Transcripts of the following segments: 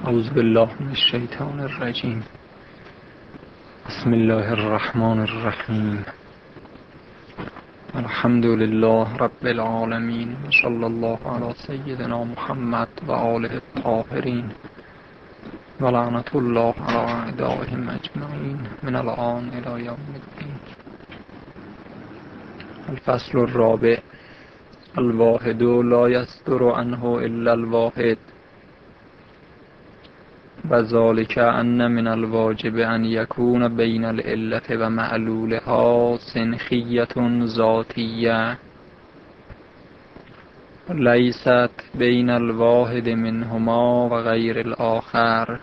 اعوذ بالله من الشیطان الرجیم. بسم الله الرحمن الرحیم. الحمد لله رب العالمین، صلی الله علی سیدنا محمد و آله الطاهرین و لعنت الله علی اعدائهم اجمعین من الآن الی یوم الدین. الفصل الرابع. الواحد لا یصدر عنه الا الواحد و ذلك ان من الواجب ان یکون بین العلة و معلولها سنخیة ذاتیة لیست بین الواحد منهما و غیر الآخر،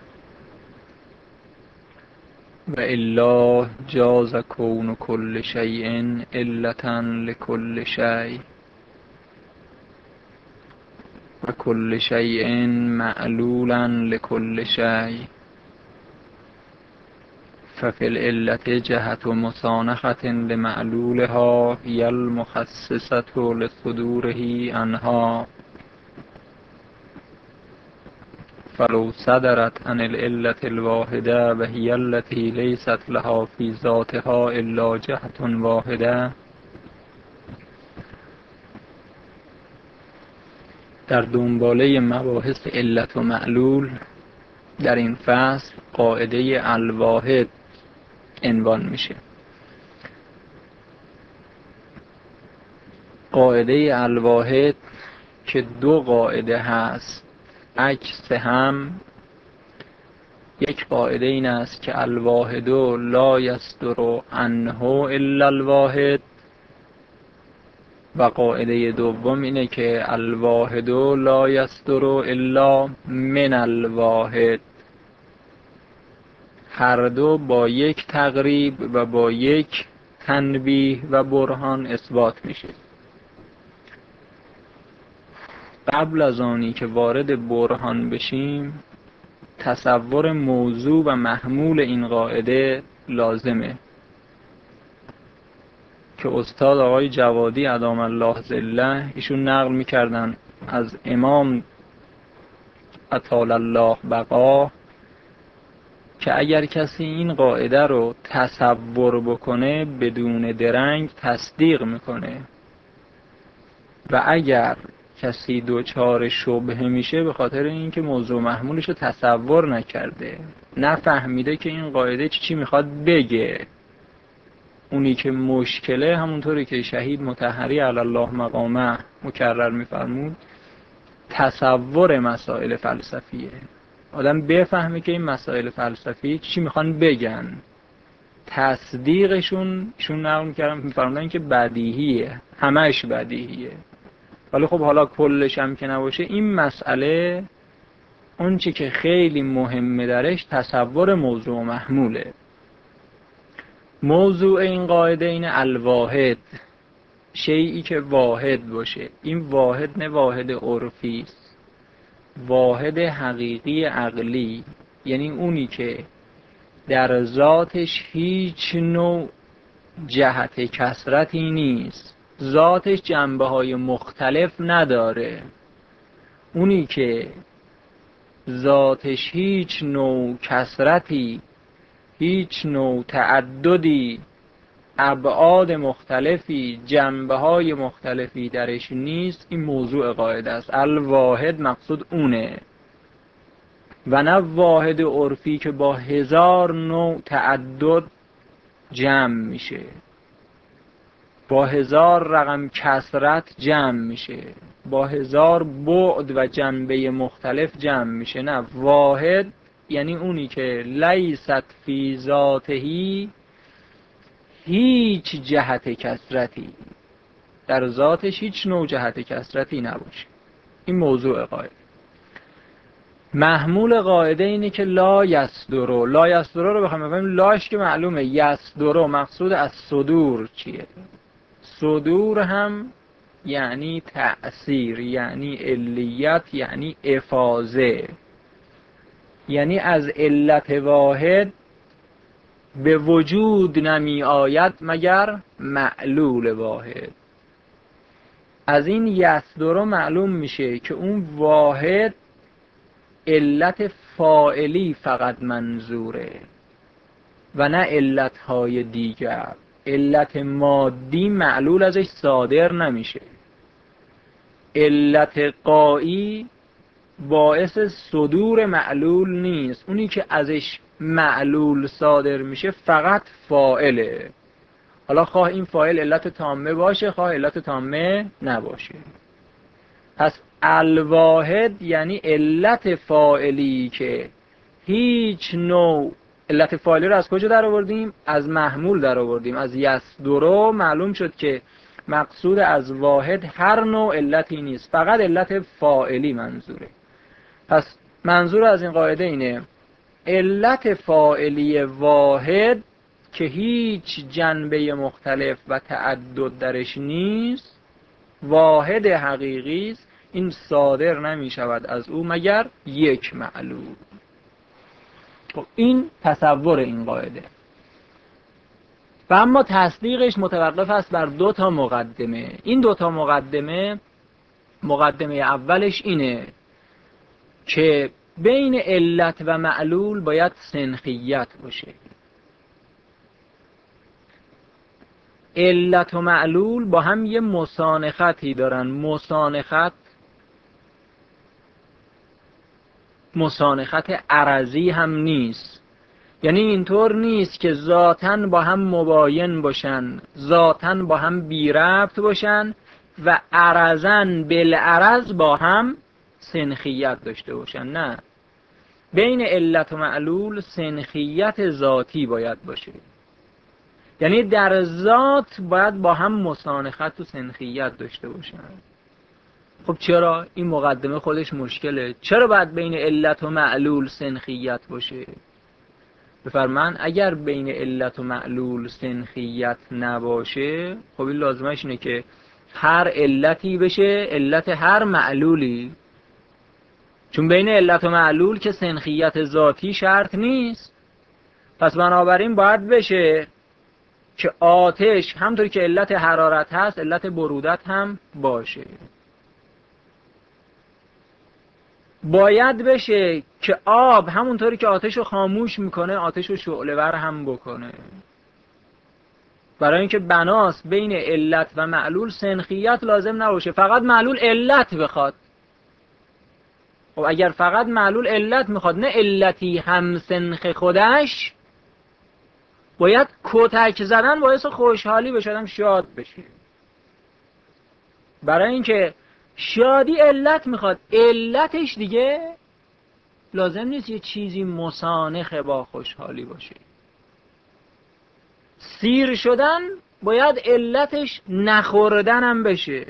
و الا جاز کون کل شیء علة لکل شیء و کل شیء معلولا لکل شیء، ففي العلة جهة مسانخة لمعلولها هي المخصصة لصدوره عنها، فلو صدرت عن العلة الواحدة وهي التي ليست لها في ذاتها إلا جهة واحدة. در دنباله مباحث علت و معلول در این فصل قاعده الواحد عنوان میشه. قاعده الواحد که دو قاعده هست عکس هم، یک قاعده این است که الواحد لا یصدر عنه الا الواحد، و قاعده دوم اینه که الواحد لا یصدر الا من الواحد. هر دو با یک تقریب و با یک تنبیه و برهان اثبات میشه. قبل از آنی که وارد برهان بشیم تصور موضوع و محمول این قاعده لازمه که استاد آقای جوادی ادام الله ظله ایشون نقل میکردن از امام اطال الله بقا که اگر کسی این قاعده رو تصور بکنه بدون درنگ تصدیق میکنه، و اگر کسی دوچار شبهه میشه به خاطر اینکه موضوع محمولش رو تصور نکرده، نفهمیده که این قاعده چی میخواد بگه. اونی که مشکله، همونطوری که شهید مطهری علی الله مقامه مکرر میفرمود، تصور مسائل فلسفیه. آدم بفهمه که این مسائل فلسفی چی میخوان بگن، تصدیقشون ایشون نقل میفرمودن که بدیهیه، همش بدیهیه. ولی خب حالا کلش هم که نباشه، این مسئله اون چی که خیلی مهمه درش تصور موضوع محموله. موضوع این قاعده این الواحد، شیئی که واحد باشه. این واحد نه واحد عرفی است، واحد حقیقی عقلی، یعنی اونی که در ذاتش هیچ نوع جهت کثرتی نیست، ذاتش جنبه های مختلف نداره، اونی که ذاتش هیچ نوع کثرتی، هیچ نوع تعددی، ابعاد مختلفی، جنبه های مختلفی درش نیست، این موضوع قاعده است. الواحد مقصود اونه، و نه واحد عرفی که با هزار نوع تعدد جمع میشه، با هزار رقم کثرت جمع میشه، با هزار بعد و جنبه مختلف جمع میشه. نه، واحد یعنی اونی که لیست فی ذاتهی هیچ جهت کثرتی، در ذاتش هیچ نوع جهت کثرتی نباشه. این موضوع قاعده. محمول قاعده اینه که لا یصدر. لا یصدر رو بخوایم بفهمیم، لاش که معلومه، یصدر مقصود از صدور چیه؟ صدور هم یعنی تأثیر، یعنی علیت، یعنی افاضه، یعنی از علت واحد به وجود نمی آید مگر معلول واحد. از این یصدر معلوم میشه که اون واحد علت فاعلی فقط منظوره و نه علتهای دیگر. علت مادی معلول ازش صادر نمیشه. علت غایی باعث صدور معلول نیست. اونی که ازش معلول صادر میشه فقط فاعله. حالا خواه این فاعل علت تامه باشه، خواه علت تامه نباشه. پس الواحد یعنی علت فاعلی که هیچ نوع، علت فاعلی رو از کجا در آوردیم؟ از محمول در آوردیم، از یصدر. معلوم شد که مقصود از واحد هر نوع علتی نیست، فقط علت فاعلی منظوره. پس منظور از این قاعده اینه علت فاعلی واحد که هیچ جنبه مختلف و تعدد درش نیست، واحد حقیقی است. این صادر نمی شود از او مگر یک معلول. خب این تصور این قاعده. و اما تصدیقش متوقف است بر دو تا مقدمه. این دو تا مقدمه اولش اینه که بین علت و معلول باید سنخیت باشه. علت و معلول با هم یه مسانختی دارن. مسانخت عرضی هم نیست. یعنی اینطور نیست که ذاتاً با هم مباین باشن، ذاتاً با هم بی ربط باشن و عرضاً بالعرض با هم سنخیت داشته باشن. نه، بین علت و معلول سنخیت ذاتی باید باشه. یعنی در ذات باید با هم مسانخت و سنخیت داشته باشن. خب چرا؟ این مقدمه خودش مشکله. چرا باید بین علت و معلول سنخیت باشه؟ بفرمان اگر بین علت و معلول سنخیت نباشه، خب این لازمش اینه که هر علتی بشه علت هر معلولی. چون بین علت و معلول که سنخیت ذاتی شرط نیست. پس بنابراین باید بشه که آتش همونطور که علت حرارت هست علت برودت هم باشه. باید بشه که آب همونطوری که آتش رو خاموش میکنه آتش رو شعله‌ور هم بکنه. برای اینکه بناست بین علت و معلول سنخیت لازم نباشه، فقط معلول علت بخواد. خب اگر فقط معلول علت میخواد، نه علتی هم سنخ خودش، باید کتک زدن باعث خوشحالی بشه، آدم شاد بشه. برای اینکه شادی علت میخواد، علتش دیگه لازم نیست یه چیزی مسانخ با خوشحالی باشه. سیر شدن باید علتش نخوردن هم بشه.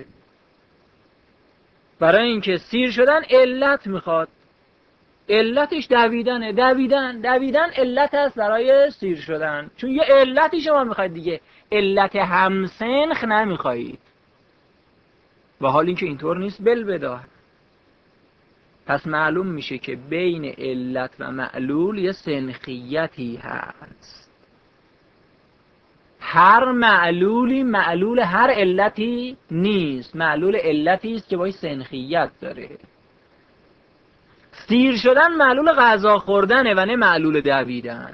برای اینکه سیر شدن علت میخواد، علتش دویدنه. دویدن علت هست برای سیر شدن. چون یه علتی شما میخواید دیگه، علت همسنخ نمیخواید. و حال اینکه اینطور نیست بالبداهه. پس معلوم میشه که بین علت و معلول یه سنخیتی هست. هر معلولی معلول هر علتی نیست. معلول علتی است که باید سنخیت داره. سیر شدن معلول غذا خوردنه و نه معلول دویدن.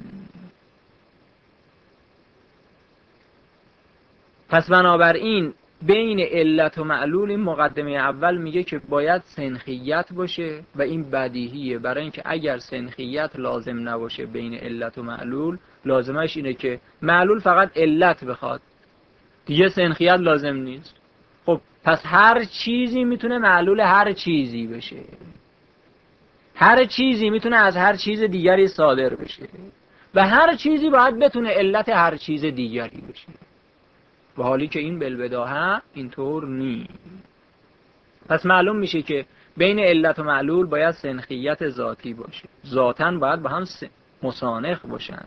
پس بنابراین بین علت و معلول این مقدمه اول میگه که باید سنخیت باشه و این بدیهیه. برای اینکه اگر سنخیت لازم نباشه بین علت و معلول، لازمش اینه که معلول فقط علت بخواد، دیگه سنخیت لازم نیست. خب پس هر چیزی میتونه معلول هر چیزی بشه. هر چیزی میتونه از هر چیز دیگری صادر بشه و هر چیزی باید بتونه علت هر چیز دیگری بشه. و حالی که این بالبداهه اینطور نیست. پس معلوم میشه که بین علت و معلول باید سنخیت ذاتی باشه. ذاتاً باید با هم مسانخ باشن.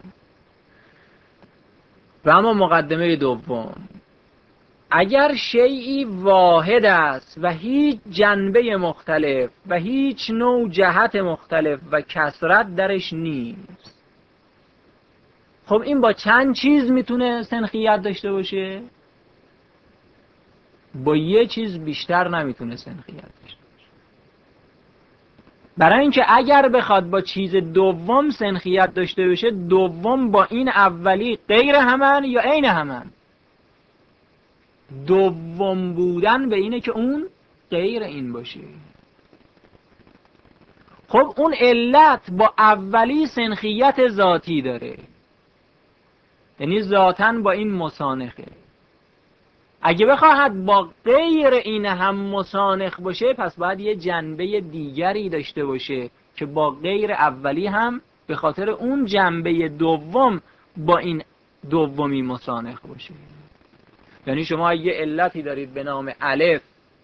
و اما مقدمه دوم، اگر شیئی واحد است و هیچ جنبه مختلف و هیچ نوع جهت مختلف و کثرت درش نیست، خب این با چند چیز میتونه سنخیت داشته باشه؟ با یه چیز بیشتر نمیتونه سنخیت داشته باشه. برای اینکه اگر بخواد با چیز دوم سنخیت داشته باشه، دوم با این اولی غیر همن یا عین همن؟ دوم بودن به اینه که اون غیر این باشه. خب اون علت با اولی سنخیت ذاتی داره، یعنی ذاتاً با این مسانخه. اگه بخواهد با غیر این هم مسانخ باشه، پس باید یه جنبه دیگری داشته باشه که با غیر اولی هم به خاطر اون جنبه دوم با این دومی مسانخ باشه. یعنی شما یه علتی دارید به نام الف،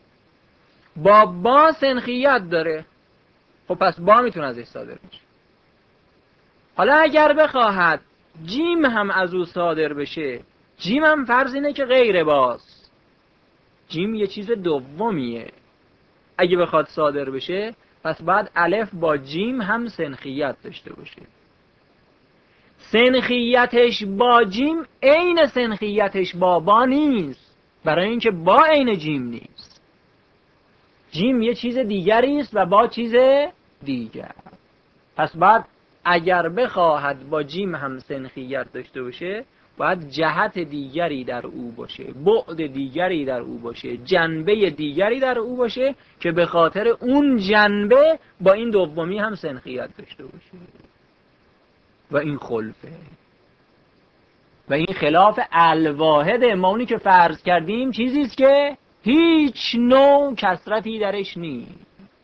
با سنخیت داره، خب پس با میتونه ازش صادر بشه. حالا اگر بخواهد جیم هم از او صادر بشه، جیم هم فرض اینه که غیر باست، جیم یه چیز دومیه، اگه بخواد صادر بشه پس باید الف با جیم هم سنخیت داشته باشه. سنخیتش با جیم عین سنخیتش با نیست، برای اینکه با عین جیم نیست. جیم یه چیز دیگری است و با چیز دیگر. پس بعد اگر بخواهد با جیم هم سنخیت داشته باشه، باید جهت دیگری در او باشه، بعد دیگری در او باشه، جنبه دیگری در او باشه که به خاطر اون جنبه با این دومی هم سنخیت داشته باشه. و این خلفه و این خلاف الواحده. ما اونی که فرض کردیم چیزیست که هیچ نوع کثرتی درش نیست.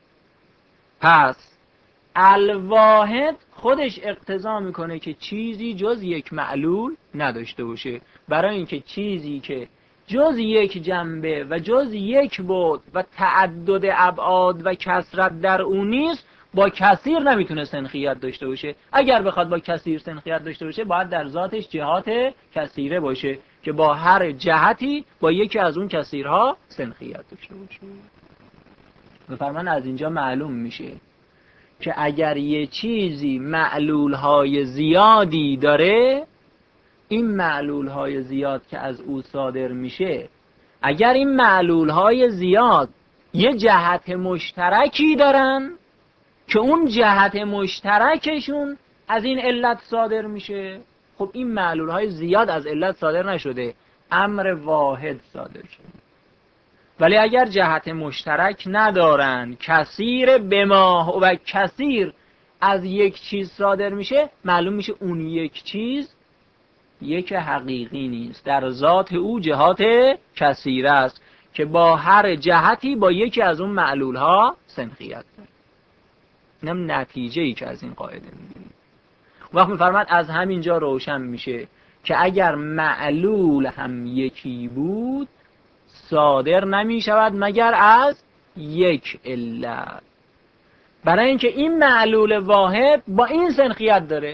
پس الواحد خودش اقتضا میکنه که چیزی جز یک معلول نداشته باشه، برای اینکه چیزی که جز یک جنبه و جز یک بعد و تعدد ابعاد و کثرت در اون نیست، با کثیر نمیتونه سنخیت داشته باشه. اگر بخواد با کثیر سنخیت داشته باشه، باید در ذاتش جهات کثیره باشه که با هر جهتی با یکی از اون کثیرها سنخیت داشته باشه. بفرمان از اینجا معلوم میشه که اگر یه چیزی معلولهای زیادی داره، این معلولهای زیاد که از او صادر میشه، اگر این معلولهای زیاد یه جهت مشترکی دارن که اون جهت مشترکشون از این علت صادر میشه، خب این معلولهای زیاد از علت صادر نشده، امر واحد صادر شده. ولی اگر جهت مشترک ندارن، کثیر بما و کثیر از یک چیز صادر میشه، معلوم میشه اون یک چیز یک حقیقی نیست، در ذات او جهات کثیره است که با هر جهتی با یکی از اون معلولها سنخیت داره. اینم نتیجه ای که از این قاعده میگیریم. وقت میفرماد از همینجا روشن میشه که اگر معلول هم یکی بود، صادر نمی شود مگر از یک علت، برای اینکه این معلول واحد با این سنخیت داره.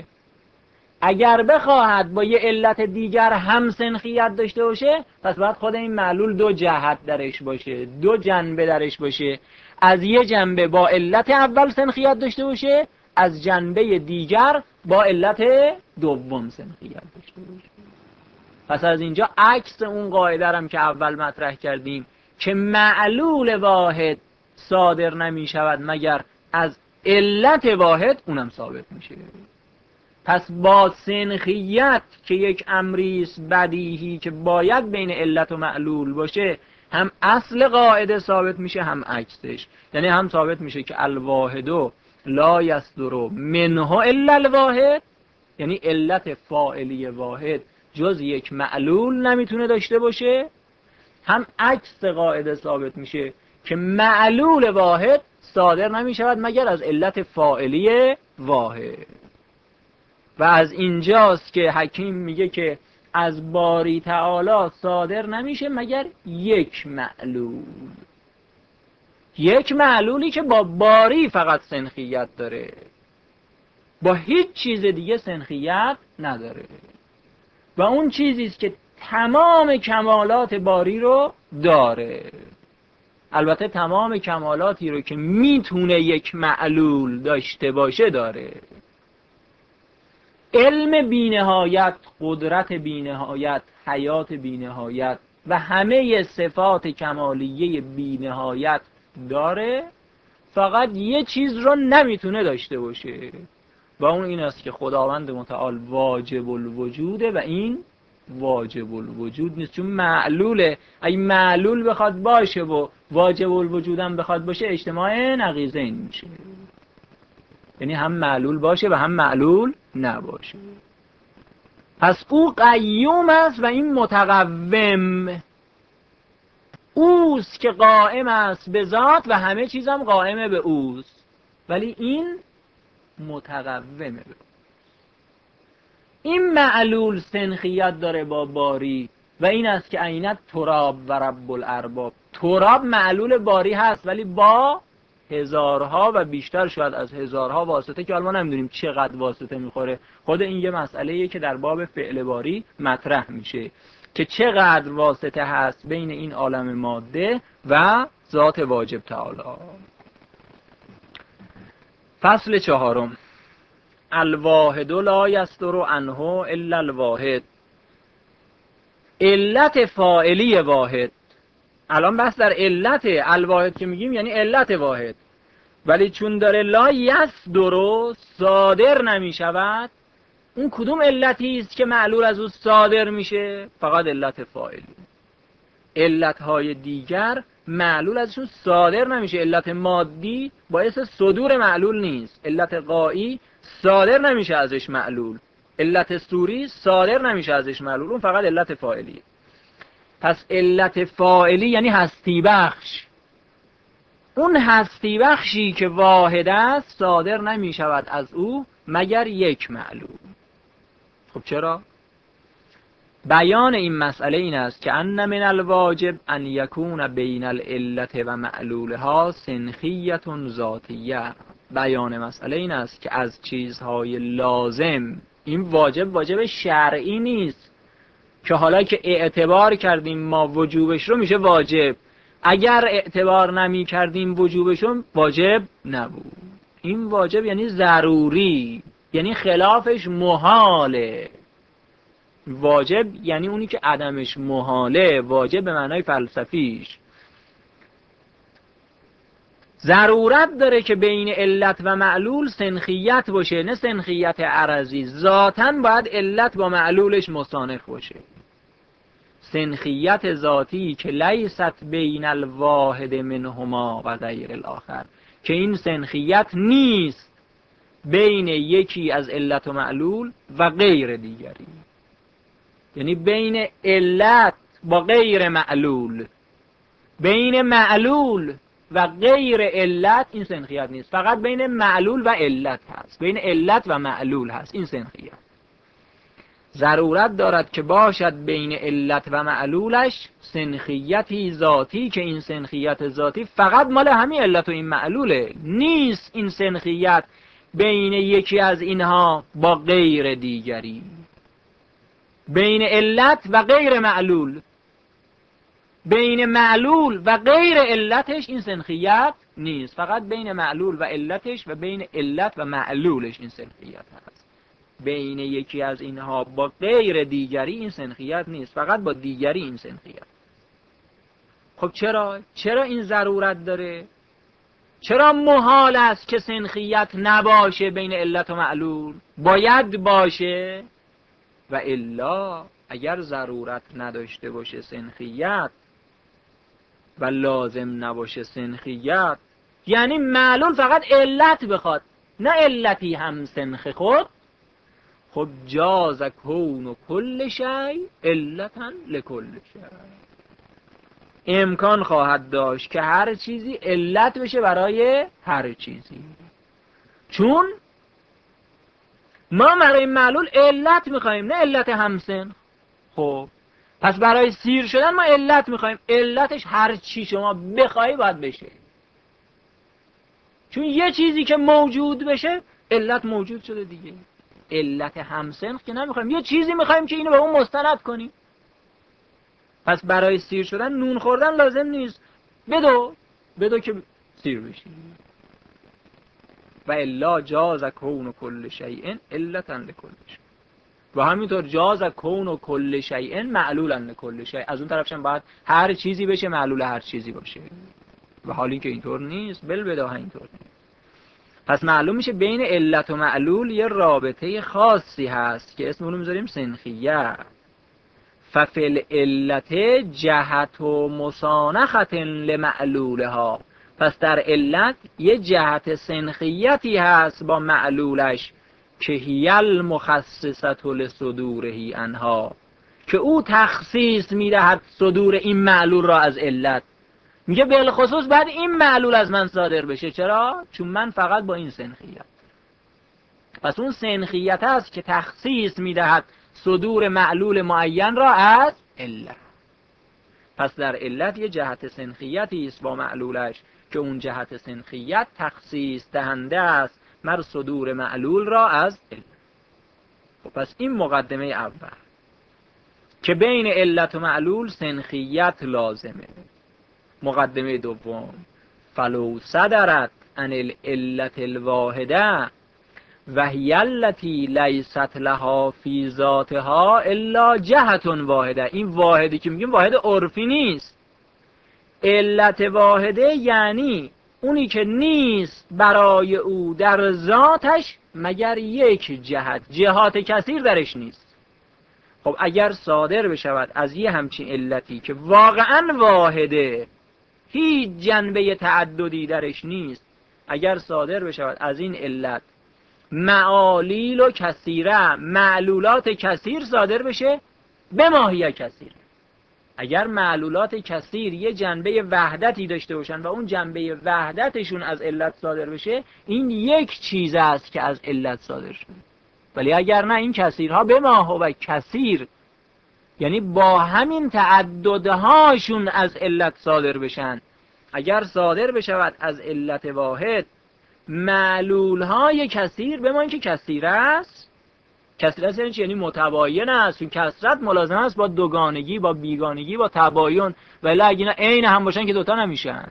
اگر بخواهد با یه علت دیگر هم سنخیت داشته باشه، پس باید خود این معلول دو جهت درش باشه، دو جنبه درش باشه، از یه جنبه با علت اول سنخیت داشته باشه، از جنبه دیگر با علت دوم سنخیت داشته باشه. پس از اینجا عکس اون قاعده هم که اول مطرح کردیم که معلول واحد صادر نمی شود مگر از علت واحد، اونم ثابت میشه. پس با سنخیت که یک امریست بدیهی که باید بین علت و معلول باشه، هم اصل قاعده ثابت میشه هم عکسش. یعنی هم ثابت میشه که الواحد لا یصدر منه الا الواحد، یعنی علت فاعلی واحد جز یک معلول نمیتونه داشته باشه، هم عکس قاعده ثابت میشه که معلول واحد صادر نمیشود مگر از علت فاعلی واحد. و از اینجاست که حکیم میگه که از باری تعالی صادر نمیشه مگر یک معلول، یک معلولی که با باری فقط سنخیت داره، با هیچ چیز دیگه سنخیت نداره، و اون چیزیست که تمام کمالات باری رو داره. البته تمام کمالاتی رو که میتونه یک معلول داشته باشه داره. علم بینهایت، قدرت بینهایت، حیات بینهایت و همه صفات کمالیه بینهایت داره، فقط یه چیز رو نمیتونه داشته باشه و اون این است که خداوند متعال واجب الوجوده و این واجب الوجود نیست، چون معلوله. اگه معلول بخواد باشه و واجب الوجود هم بخواد باشه اجتماع نقیضین میشه، یعنی هم معلول باشه و هم معلول نباشه. پس او قیوم است و این متقوم، اوست که قائم است به ذات و همه چیز هم قائم به اوست، ولی این متقومه به او. این معلول سنخیت داره با باری و این است که عینت تراب و رب الارباب. تراب معلول باری هست ولی با هزارها و بیشتر شاید از هزارها واسطه که الان نمیدونیم چقدر واسطه میخوره. خود این یه مسئله‌ایه که در باب فعل باری مطرح میشه که چقدر واسطه هست بین این عالم ماده و ذات واجب تعالی. فصل چهارم، الواحد لا یصدر عنه الا الواحد. علت فاعلی واحد، الان بس در علت الواحد که میگیم یعنی علت واحد، ولی چون داره لا یصدر صادر نمیشود، اون کدوم علتی است که معلول از او صادر میشه؟ فقط علت فاعلی. علتهای دیگر معلول ازشون صادر نمیشه. علت مادی باعث صدور معلول نیست، علت غایی صادر نمیشه ازش معلول، علت صوری صادر نمیشه ازش معلول، اون فقط علت فاعلیه. پس علت فاعلی یعنی هستی بخش. اون هستی بخشی که واحد است صادر نمیشود از او مگر یک معلول. خب چرا؟ بیان این مسئله این است که ان من الواجب ان یکون بین العلت و معلولها سنخیة ذاتیه. بیان مسئله این است که از چیزهای لازم، این واجب شرعی نیست که حالا که اعتبار کردیم ما وجوبش رو میشه واجب، اگر اعتبار نمی کردیم وجوبش رو واجب نبود. این واجب یعنی ضروری، یعنی خلافش محاله. واجب یعنی اونی که عدمش محاله، واجب به معنای فلسفیش. ضرورت داره که بین علت و معلول سنخیت باشه، نه سنخیت عرضی. ذاتاً باید علت با معلولش مصانف باشه. سنخیت ذاتی که لیست بین الواحد منهما و غیر الاخر، که این سنخیت نیست بین یکی از علت و معلول و غیر دیگری، یعنی بین علت با غیر معلول، بین معلول و غیر علت این سنخیت نیست، فقط بین معلول و علت هست، بین علت و معلول هست این سنخیت. ضرورت دارد که باشد بین علت و معلولش سنخیتی ذاتی، که این سنخیت ذاتی فقط مال همین علت و این معلوله، نیست این سنخیت بین یکی از اینها با غیر دیگری. بین علت و غیر معلول، بین معلول و غیر علتش این سنخیت نیست، فقط بین معلول و علتش و بین علت و معلولش این سنخیت هست. بین یکی از اینها با غیر دیگری این سنخیت نیست، فقط با دیگری این سنخیت. خب چرا این ضرورت داره؟ چرا محال است که سنخیت نباشه بین علت و معلول؟ باید باشه. و الا اگر ضرورت نداشته باشه سنخیت و لازم نباشه سنخیت، یعنی معلول فقط علت بخواد نه علتی هم سنخ خود، خب جاز کون کل شیء علتا لکل شیء. امکان خواهد داشت که هر چیزی علت بشه برای هر چیزی، چون ما برای معلول علت میخوایم نه علت همسن. خب پس برای سیر شدن ما علت میخوایم، علتش هر چی شما بخوای باید بشه، چون یه چیزی که موجود بشه علت موجود شده دیگه. علت همسن که نمیخوایم، یه چیزی میخوایم که اینو به اون مستند کنیم. پس برای سیر شدن نون خوردن لازم نیست، بدو که سیر بشی. و الا جاز کون کل شیء علتا لکل شیء، و همینطور جاز کون کل شیء معلولا لکل شیء. از اون طرفش هم باید هر چیزی بشه معلول هر چیزی باشه. و حالی که اینطور نیست، بالبداهه اینطور نیست. پس معلوم میشه بین علت و معلول یه رابطه خاصی هست که اسم اونو میذاریم سنخیه. ففل علت جهت و مسانخت لمعلولها، پس در علت یه جهت سنخیتی هست با معلولش که هی المخصصة لصدوره عنها، که او تخصیص میدهد صدور این معلول را از علت. میگه بالخصوص بعد این معلول از من صادر بشه. چرا؟ چون من فقط با این سنخیت. پس اون سنخیت است که تخصیص میدهد صدور معلول معین را از علت. پس در علت یه جهت سنخیتی است با معلولش که اون جهت سنخیت تخصیص دهنده است مر صدور معلول را از علت. خب پس این مقدمه اول که بین علت و معلول سنخیت لازمه. مقدمه دوم فلو صدرت عن العلت الواحده و هی التی لیست لها فی ذاتها الا جهت واحده. این واحدی که میگیم واحد عرفی نیست. علت واحده یعنی اونی که نیست برای او در ذاتش مگر یک جهت، جهات کثیر درش نیست. خب اگر صادر بشود از یه همچین علتی که واقعا واحده، هیچ جنبه تعددی درش نیست، اگر صادر بشود از این علت معالیل و کثیره، معلولات کثیر صادر بشه به ماهیه کثیر. اگر معلولات کثیر یه جنبه وحدتی داشته باشن و اون جنبه وحدتشون از علت صادر بشه، این یک چیز است که از علت صادر شده. ولی اگر نه، این کثیرها به ماه و کثیر، یعنی با همین تعددهاشون از علت صادر بشن. اگر صادر بشود از علت واحد معلولهای کثیر، به ما این که کثیر است. کثیر است یعنی متباین است. این کثرت ملازم است با دوگانگی، با بیگانگی، با تباین. ولی اگه اینا عین هم باشن که دوتا نمیشن.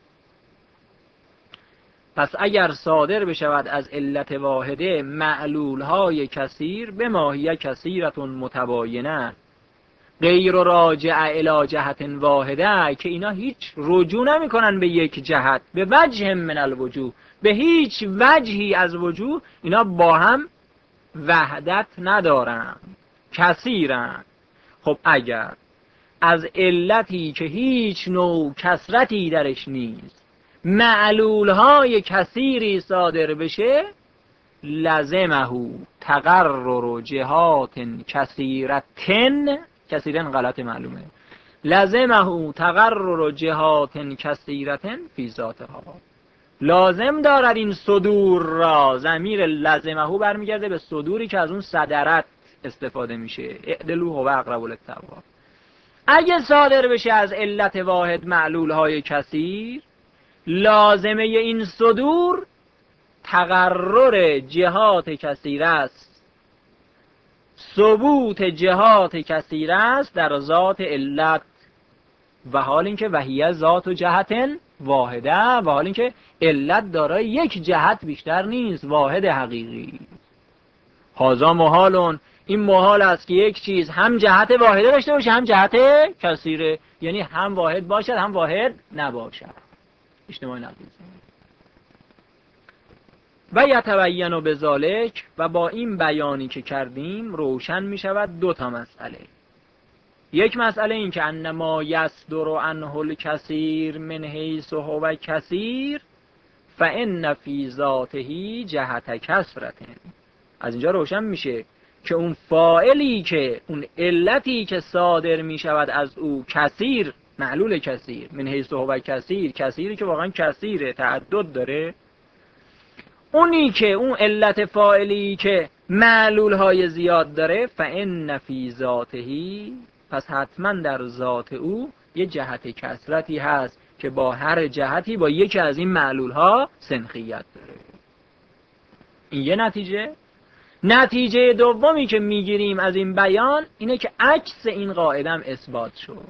پس اگر صادر بشود از علت واحده معلولهای کثیر، به ماهیه کثیرتون متباینه غیر راجع الی جهت واحده، که اینا هیچ رجوع نمی کنن به یک جهت، به وجه من الوجوه، به هیچ وجهی از وجوه اینا با هم وحدت ندارن، کثیرن. خب اگر از علتی که هیچ نوع کثرتی درش نیست معلولهای کثیری صادر بشه، لزمه تقرر جهات کثیرتن، کثیرن غلط معلومه، لزمه تقرر جهات کثیرتن فی ذاتها، لازم دارد این صدور را. ضمیر لزمه برمیگرده به صدوری که از اون صدرت استفاده میشه. اعدلوا هو اقرب للتقوی. اگه صادر بشه از علت واحد معلول های کثیر، لازمه این صدور تقرر جهات کثیر است، ثبوت جهات کثیر است در ذات علت، و حال اینکه وحیه ذات و جهت واحده، و حال اینکه علت دارای یک جهت بیشتر نیست، واحد حقیقی. هذا محالون، این محال است که یک چیز هم جهت واحده داشته باشه هم جهت کثیره، یعنی هم واحد باشد هم واحد نباشد. اجتماع نقیض. و یتبین بذالک، و با این بیانی که کردیم روشن می شود دو تا مسئله. یک مسئله این که انما یصدر عنه الکثیر من حیث هو کثیر فان فی ذاته جهت کثرة. از اینجا روشن میشه که اون فاعلی که اون علتی که صادر می شود از او کثیر، معلول کثیر، من حیث هو کثیر، کثیری که واقعا کثیره، تعدد داره، اونی که اون علت فاعلی که معلول های زیاد داره، فان فی ذاته، پس حتما در ذات او یه جهت کثرتی هست که با هر جهتی با یکی از این معلول ها سنخیت داره. این یه نتیجه. نتیجه دومی که میگیریم از این بیان اینه که عکس این قاعده هم اثبات شد.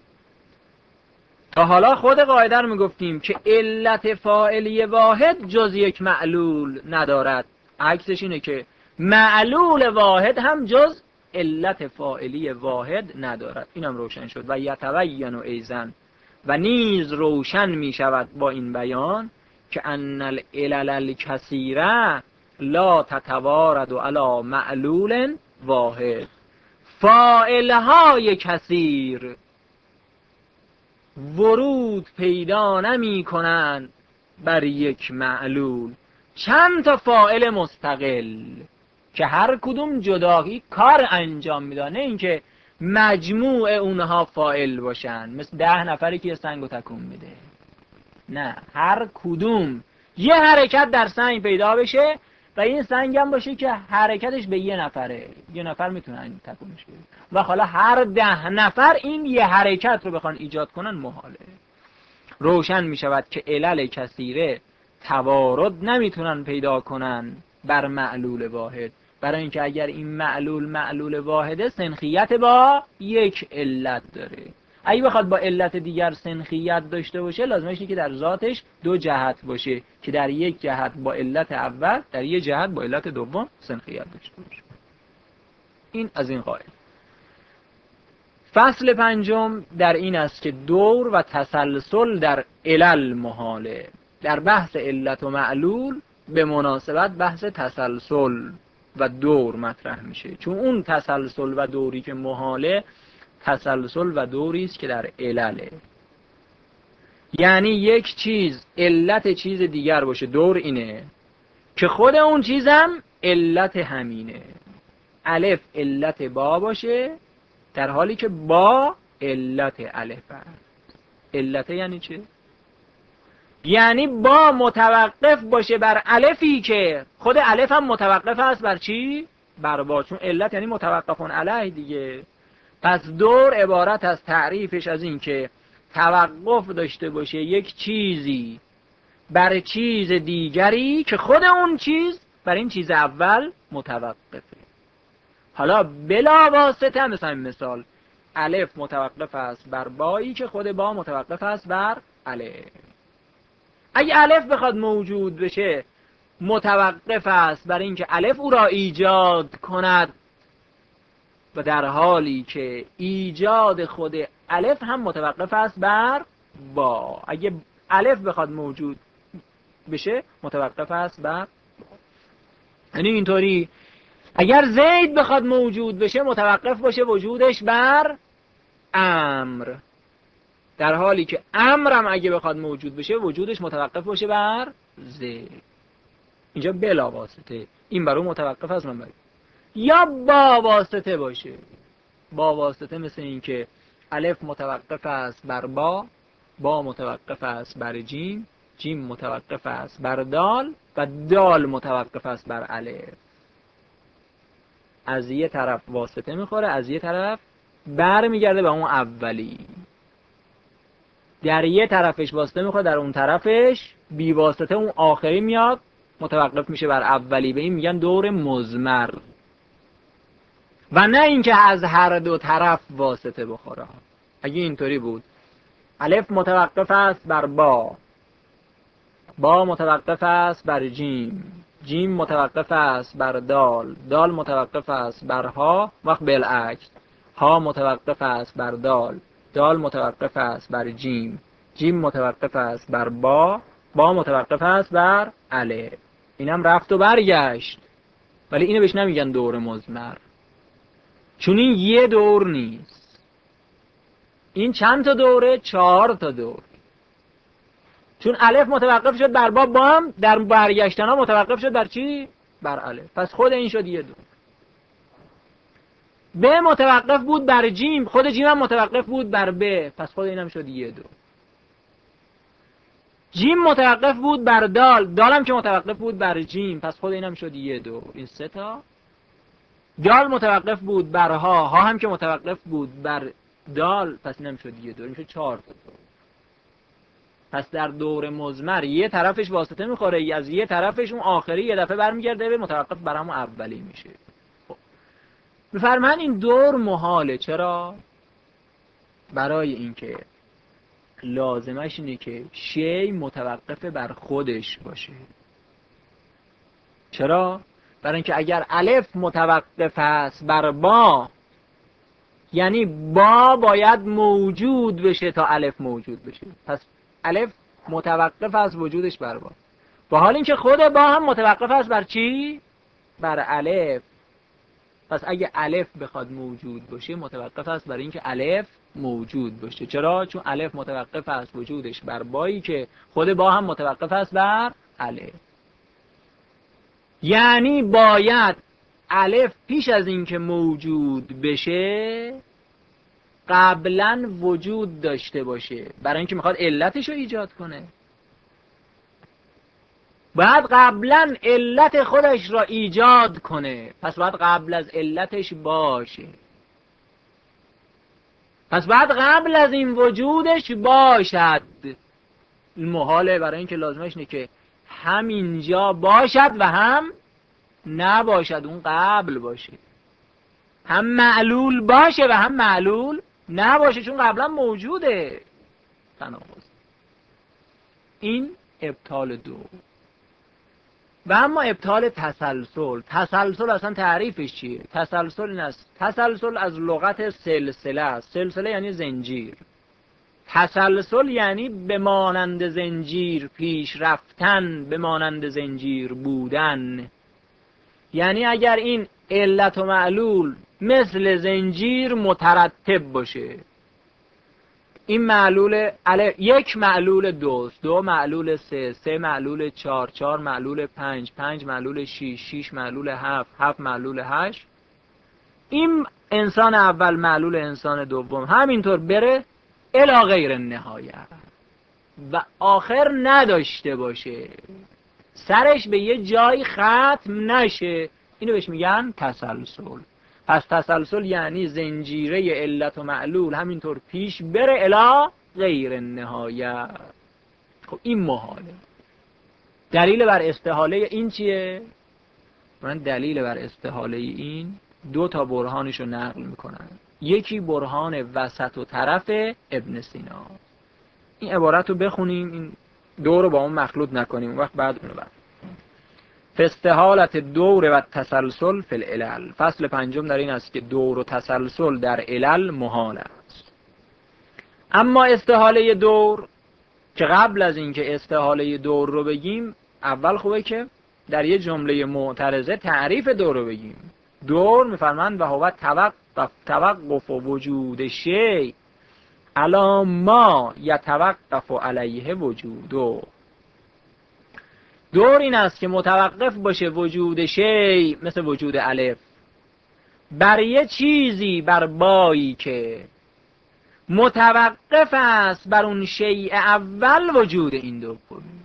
تا حالا خود قاعده رو میگفتیم که علت فاعلی واحد جز یک معلول ندارد، عکسش اینه که معلول واحد هم جز علت فاعلی واحد ندارد. اینم روشن شد. و یتبین ایضا، و نیز روشن می شود با این بیان که ان العلل الکثیره لا تتوارد علی معلول واحد. فاعلهای کثیر ورود پیدا نمی کنند بر یک معلول، چند تا فاعل مستقل که هر کدوم جدایی کار انجام میدن، نه اینکه مجموع اونها فاعل باشن مثل 10 نفری که سنگو تکون میده. نه، هر کدوم یه حرکت در سنگ پیدا بشه و این سنگ هم باشه که حرکتش به یه نفره، یه نفر میتونن تکونش بده و حالا هر 10 نفر این یه حرکت رو بخوان ایجاد کنن محاله. روشن میشود که علل کثیره توارد نمیتونن پیدا کنن بر معلول واحد، برای اینکه اگر این معلول واحده سنخیت با یک علت داره. اگه بخواد با علت دیگر سنخیت داشته باشه لازمه که در ذاتش 2 جهت باشه که در یک جهت با علت اول، در یک جهت با علت دوم سنخیت داشته باشه. این از این قاعده. فصل 5 در این است که دور و تسلسل در علل محاله. در بحث علت و معلول به مناسبت بحث تسلسل و دور مطرح میشه، چون اون تسلسل و دوری که محاله تسلسل و دوری است که در علله. یعنی یک چیز علت چیز دیگر باشه، دور اینه که خود اون چیزم علت همینه. الف علت با باشه در حالی که با علت الف است. علت یعنی چه؟ یعنی با متوقف باشه بر الفی که خود الف هم متوقف است بر چی؟ بر با، چون علت یعنی متوقفون علیه دیگه. پس دور عبارت از تعریفش از این که توقف داشته باشه یک چیزی بر چیز دیگری که خود اون چیز بر این چیز اول متوقفه. حالا بلا واسطه، مثال الف متوقف است بر بایی که خود با متوقف است بر الف. اگه الف بخواد موجود بشه متوقف است بر اینکه الف او را ایجاد کند، و در حالی که ایجاد خود الف هم متوقف است بر با. اگه الف بخواد موجود بشه متوقف است بر، یعنی اینطوری اگر زید بخواد موجود بشه متوقف باشه وجودش بر امر، در حالی که امرم اگه بخواد موجود بشه وجودش متوقف باشه بر زید. اینجا بلا واسطه، این بر اون متوقف است من بر. یا با واسطه باشه، با واسطه مثل این که الف متوقف است بر با، با متوقف است بر جیم، جیم متوقف است بر دال و دال متوقف است بر الف. از یه طرف واسطه میخوره، از یه طرف بر میگرده به اون اولی. در یه طرفش واسطه میخوره، در اون طرفش بی واسطه اون آخری میاد متوقف میشه بر اولی. به این میگن دور مضمر، و نه اینکه از هر دو طرف واسطه بخوره. اگه اینطوری بود الف متوقف است بر با، با متوقف است بر جیم، جیم متوقف است بر دال، دال متوقف است بر ها، وقت بالعکس ها متوقف است بر دال، دال متوقف است بر جیم، جیم متوقف است بر با، با متوقف است بر الف. اینم رفت و برگشت، ولی اینو بهش نمیگن دور مضمر، چون این یه دور نیست. این چند تا دوره؟ 4 تا دور. چون الف متوقف شد بر با، با هم در برگشتن ها متوقف شد بر چی؟ بر الف. پس خود این شد یه دور. ب متوقف بود بر جیم، خود جیم هم متوقف بود بر ب، پس خود این هم شد یه دور. جیم متوقف بود بر دال، دال هم که متوقف بود بر جیم، پس خود این هم شد یه دور. این 3 تا. دال متوقف بود بر ها، ها هم که متوقف بود بر دال، پس این هم شد یه دور. این شد 4 تا دور. پس در دور مضمر یه طرفش واسطه میخوره، از یه طرفش اون آخری یه دفعه برمیگرده به متوقف بر همون اولی میشه. بفرمایید این دور محاله. چرا؟ برای اینکه لازمش اینه که شی متوقف بر خودش باشه. چرا؟ برای اینکه اگر الف متوقف است بر با، یعنی با باید موجود بشه تا الف موجود بشه. پس الف متوقف از وجودش بر با، با حال اینکه خود با هم متوقف است بر چی؟ بر الف. پس اگه الف بخواد موجود باشه متوقف است بر اینکه الف موجود باشه. چرا؟ چون الف متوقف است وجودش بر بایی که خود با هم متوقف است بر الف. یعنی باید الف پیش از اینکه موجود بشه قبلا وجود داشته باشه، برای اینکه میخواد علتش رو ایجاد کنه. باید قبلا علت خودش را ایجاد کنه، پس باید قبل از علتش باشه. پس باید قبل از این وجودش باشد. محاله، برای اینکه لازمش اینه که هم اینجا باشد و هم نباشد، اون قبل باشه. هم معلول باشه و هم معلول نباشه، چون قبلا موجوده. تناقض. این ابطال دو. و اما ابطال تسلسل. تسلسل اصلا تعریفش چیه؟ تسلسل این است. تسلسل از لغت سلسله است. سلسله یعنی زنجیر. تسلسل یعنی به مانند زنجیر پیش رفتن، به مانند زنجیر بودن. یعنی اگر این علت و معلول مثل زنجیر مترتب باشه، این معلول یک معلول دوست، دو معلول سه، سه معلول چار، چار معلول پنج، پنج معلول شیش، شیش معلول هفت، هفت معلول هشت، این انسان اول معلول انسان دوم، همینطور بره الی غیر نهایه و آخر نداشته باشه، سرش به یه جای ختم نشه. اینو بهش میگن تسلسل. پس تسلسل یعنی زنجیره علت و معلول همینطور پیش بره الی غیر نهایه. خب این محاله. دلیل بر استحاله این چیه؟ من دلیل بر استحاله این دو تا برهانشو نقل میکنن. یکی برهان وسط و طرف ابن سینا. این عبارت رو بخونیم، این دو رو با اون مخلوط نکنیم، اون وقت بعد اونو بعد. فاستحالت دور و تسلسل فی العلل. فصل پنجم در این است که دور و تسلسل در علل محال است. اما استحاله دور، که قبل از اینکه استحاله دور رو بگیم اول خوبه که در یه جمله معترضه تعریف دور رو بگیم. دور میفرمند و هو توقف وجود شیء علی ما یتوقف علیه وجوده. دور این است که متوقف باشه وجود شیء، مثل وجود الف، بر یه چیزی، بر بایی که متوقف است بر اون شیء اول وجود این دومی.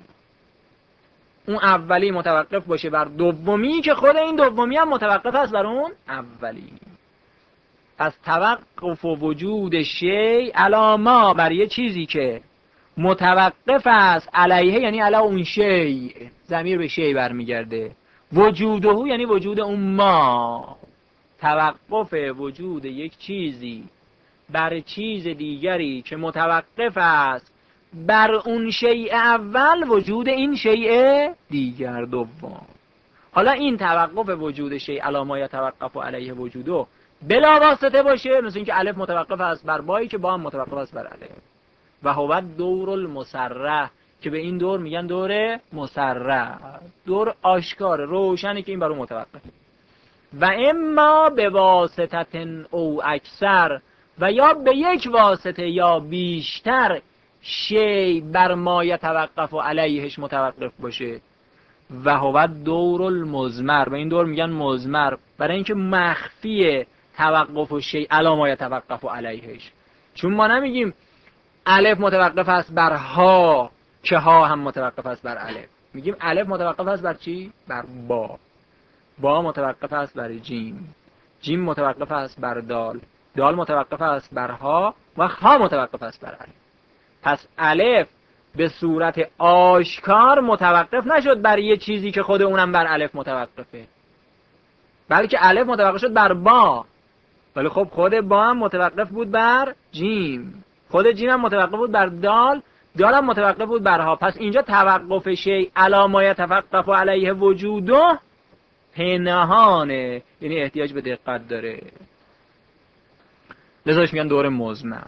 اون اولی متوقف باشه بر دومی که خود این دومی هم متوقف است بر اون اولی. پس توقف وجود شیء علی ما، بر یه چیزی که متوقف است علیه، یعنی علی اون شیء، ضمیر به شیء برمیگرده. وجوده یعنی وجود اون ما. توقف وجود یک چیزی بر چیز دیگری که متوقف است بر اون شیء اول وجود این شیء دیگر دوم. حالا این توقف وجود شیء علی ما یتوقف علیه وجوده بلا واسطه باشه، مثل اینکه الف متوقف است بر بایی که با هم متوقف است بر الف. و هو دور المصرح، که به این دور میگن دور مصرح، دور آشکار روشنی که این بر اون متوقف. و اما به واسطه او اکثر، و یا به یک واسطه یا بیشتر شی بر ما یتوقف و علیهش متوقف باشه. و هو دور المضمر، و این دور میگن مضمر برای اینکه مخفی توقف و شی علی ما یتوقف و علیهش. چون ما نمیگیم الف متوقف است بر ها که ها هم متوقف است بر الف، میگیم الف متوقف است بر چی؟ بر با. با متوقف است بر جیم، جیم متوقف است بر دال، دال متوقف است بر ها و ها متوقف است بر الف. پس الف به صورت آشکار متوقف نشد بر یه چیزی که خود اونم بر الف متوقفه، بلکه الف متوقف شد بر با، ولی خب خود با هم متوقف بود بر جیم، خود جیم هم متوقف بود بر دال، دال هم متوقف بود بر ها. پس اینجا توقف شیء علی ما یتوقف علیه وجوده پنهانه، یعنی احتیاج به دقت داره. لذاش میگن دور مزمر.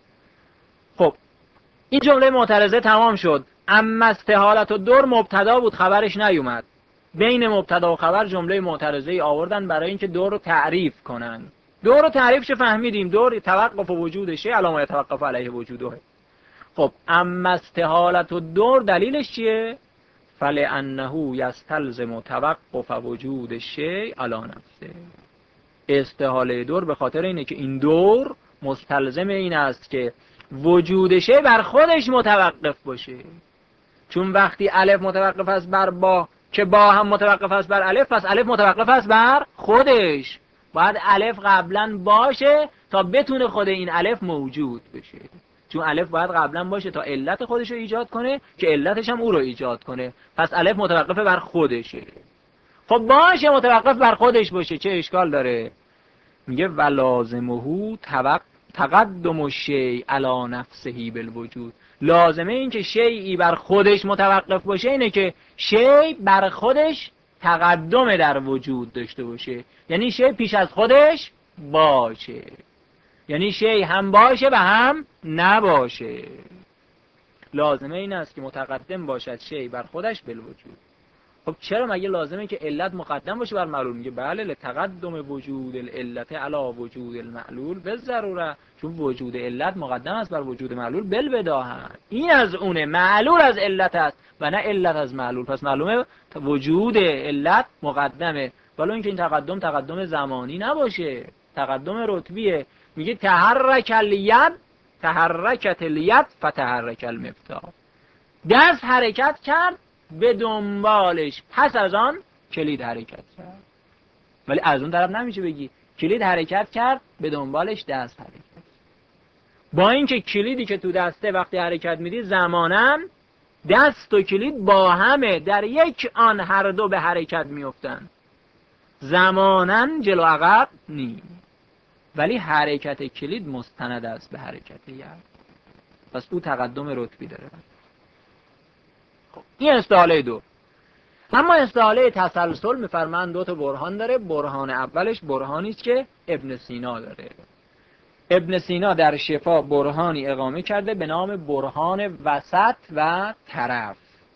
خب این جمله معترضه تمام شد. اما استحالت الدور مبتدا بود، خبرش نیومد. بین مبتدا و خبر جمله معترضه ای آوردن برای اینکه دور رو تعریف کنن. دور رو تعریفش فهمیدیم، دور توقف وجودشه، علامه توقف علیه وجوده. خب اما استحالت الدور دلیلش چیه؟ فلانه یستلزم توقف وجود الشیء علی نفسه. استحاله دور به خاطر اینه که این دور مستلزم این است که وجود شیء بر خودش متوقف باشه. چون وقتی الف متوقف است بر با، که با هم متوقف است بر الف، پس الف متوقف است بر خودش. باید الف قبلا باشه تا بتونه خود این الف موجود بشه. چون الف باید قبلا باشه تا علت خودش رو ایجاد کنه که علتش هم او رو ایجاد کنه. پس الف متوقف بر خودشه. خب باشه متوقف بر خودش باشه، چه اشکال داره؟ میگه ولازمه تقدم الشیء علی نفسه بالوجود. لازمه این که شیئی بر خودش متوقف باشه اینه که شیء بر خودش تقدم در وجود داشته باشه. یعنی شیء پیش از خودش باشه، یعنی شیء هم باشه و هم نباشه. لازمه این است که متقدم باشد شیء بر خودش بالوجود. خب چرا مگه لازمه که علت مقدم باشه بر معلول؟ میگه بله، لتقدم وجود العلت علی وجود المعلول بالضروره. چون وجود علت مقدم است بر وجود معلول بالبداهه. این از اونه، معلول از علت است و نه علت از معلول. پس معلومه وجود علت مقدمه، ولی اینکه این تقدم زمانی نباشه، تقدم رتبیه. میگه تحرک الید، تحرکت الید فتحرک المفتاح. دست حرکت کرد، به دنبالش پس از آن کلید حرکت کرد. ولی از اون طرف نمیشه بگی کلید حرکت کرد به دنبالش دست حرکت کرد. با اینکه کلیدی که تو دسته وقتی حرکت میدی زماناً دست و کلید با همه در یک آن هر دو به حرکت میفتن، زماناً جلو عقب نی، ولی حرکت کلید مستند است به حرکت ید. پس او تقدم رتبی داره. این استحاله دو. اما استحاله تسلسل میفرمایند دو تا برهان داره. برهان اولش برهانی است که ابن سینا داره. ابن سینا در شفا برهانی اقامه کرده به نام برهان وسط و طرف.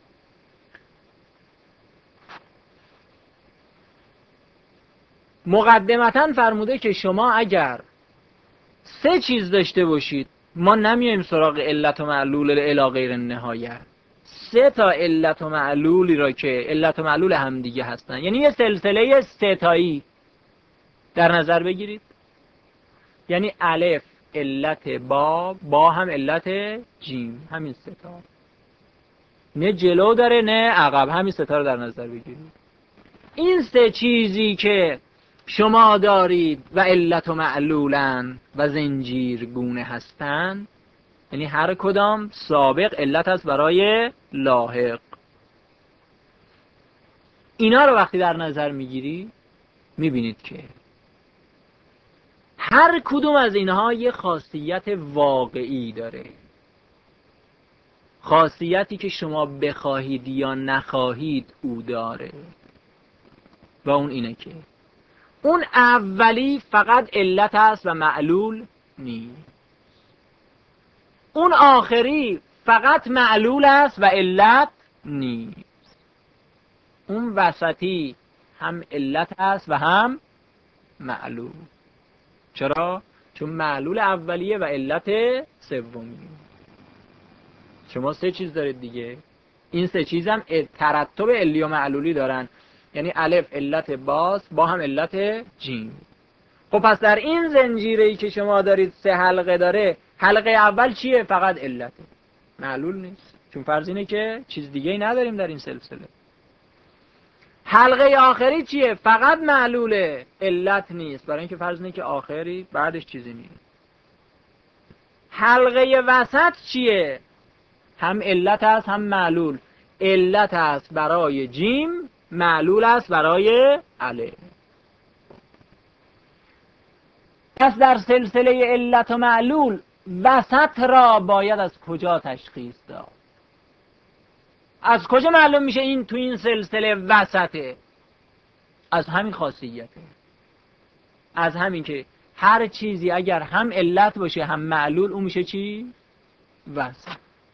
مقدمتاً فرموده که شما اگر سه چیز داشته باشید، ما نمیایم سراغ علت و معلول الی غیر النهایه، سه تا علت و معلولی را که علت و معلول هم دیگه هستن، یعنی یه سلسله سه تایی در نظر بگیرید. یعنی الف علت با هم علت جیم، همین سه تا، نه جلو داره نه عقب، همین سه تا رو در نظر بگیرید. این سه چیزی که شما دارید و علت و معلولن و زنجیرگونه هستن، یعنی هر کدام سابق علت است برای لاحق. اینا رو وقتی در نظر میگیری میبینید که هر کدوم از اینها یه خاصیت واقعی داره، خاصیتی که شما بخواهید یا نخواهید او داره. و اون اینه که اون اولی فقط علت است و معلول نیست. اون آخری فقط معلول است و علت نیست. اون وسطی هم علت است و هم معلول. چرا؟ چون معلول اولیه و علت سومی. شما سه چیز دارید دیگه. این سه چیز هم ترتب علی و معلولی دارن، یعنی الف علت باز با هم علت جیم. خب پس در این زنجیره‌ای که شما دارید سه حلقه داره، حلقه اول چیه؟ فقط علته، معلول نیست. چون فرض اینه که چیز دیگه ای نداریم در این سلسله. حلقه آخری چیه؟ فقط معلوله، علت نیست، برای اینکه فرض اینه که آخری بعدش چیزی نیست. حلقه وسط چیه؟ هم علت است هم معلول. علت است برای جیم، معلول است برای الف. پس در سلسله علت و معلول وسط را باید از کجا تشخیص داد؟ از کجا معلوم میشه این تو این سلسله وسطه؟ از همین خاصیته، از همین که هر چیزی اگر هم علت باشه هم معلول اون میشه چی؟ وسط.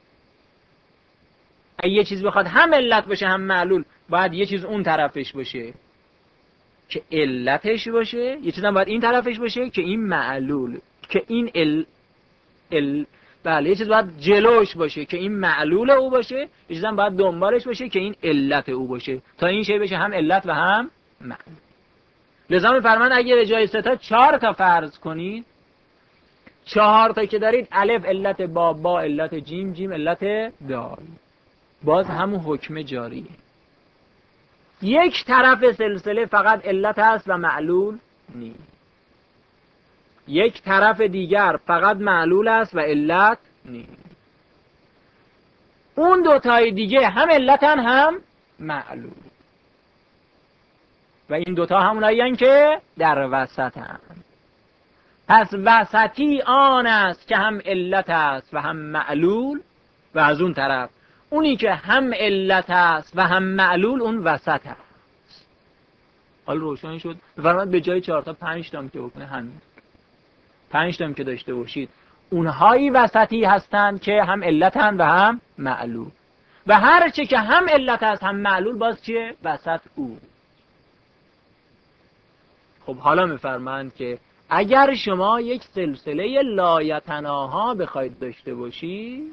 اگه یه چیز بخواد هم علت باشه هم معلول باید یه چیز اون طرفش باشه که علتش باشه، یه چیز هم باید این طرفش باشه که این معلول، که این بله، یه چیز باید جلوش باشه که این معلول او باشه، یه چیز هم باید دنبالش باشه که این علت او باشه تا این شی بشه هم علت و هم معلول. لذا می‌فرمان اگه به جای 3 تا 4 تا فرض کنید، 4 تا که دارید الف علت با علت جیم، جیم علت دال، باز همون حکم جاریه. یک طرف سلسله فقط علت هست و معلول نیست، یک طرف دیگر فقط معلول است و علت نیست. اون دوتای دیگه هم علتن هم معلول و این دوتا همونایی هستند که در وسطن. پس وسطی آن است که هم علت است و هم معلول، و از اون طرف اونی که هم علت است و هم معلول اون وسط است. حالا روشن شد؟ بفرمایید به جای 4 تا 5 تا که بکنه همین 5 تا که داشته باشید اونهایی وسطی هستند که هم علتن و هم معلول، و هر چه که هم علت است هم معلول باز چیه؟ وسط او. خب حالا میفرمایند که اگر شما یک سلسله لایتناها بخواید داشته باشید،